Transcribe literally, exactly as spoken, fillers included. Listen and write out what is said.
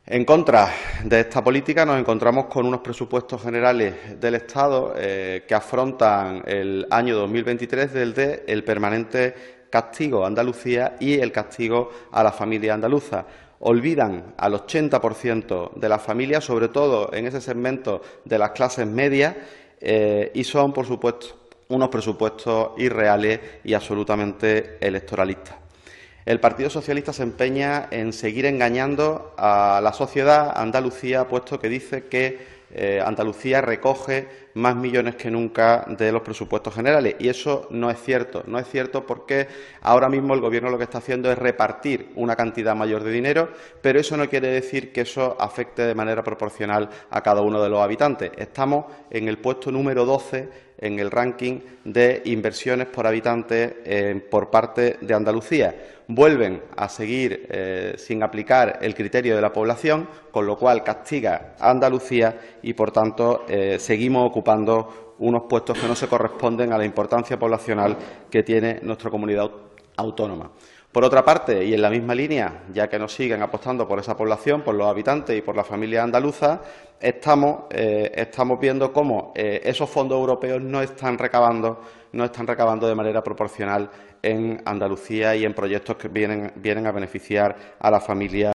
En contra de esta política nos encontramos con unos presupuestos generales del Estado eh, que afrontan el año dos mil veintitrés desde el permanente castigo a Andalucía y el castigo a la familia andaluza. Olvidan al ochenta por ciento de las familias, sobre todo en ese segmento de las clases medias, eh, y son, por supuesto, unos presupuestos irreales y absolutamente electoralistas. El Partido Socialista se empeña en seguir engañando a la sociedad a Andalucía, puesto que dice que eh, Andalucía recoge más millones que nunca de los presupuestos generales. Y eso no es cierto. No es cierto porque ahora mismo el Gobierno lo que está haciendo es repartir una cantidad mayor de dinero, pero eso no quiere decir que eso afecte de manera proporcional a cada uno de los habitantes. Estamos en el puesto número doce en el ranking de inversiones por habitante eh, por parte de Andalucía. Vuelven a seguir eh, sin aplicar el criterio de la población, con lo cual castiga a Andalucía y, por tanto, eh, seguimos ocupando unos puestos que no se corresponden a la importancia poblacional que tiene nuestra comunidad autónoma. Por otra parte, y en la misma línea, ya que nos siguen apostando por esa población, por los habitantes y por la familia andaluza, estamos, eh, estamos viendo cómo eh, esos fondos europeos no están recabando, no están recabando de manera proporcional en Andalucía y en proyectos que vienen, vienen a beneficiar a la familia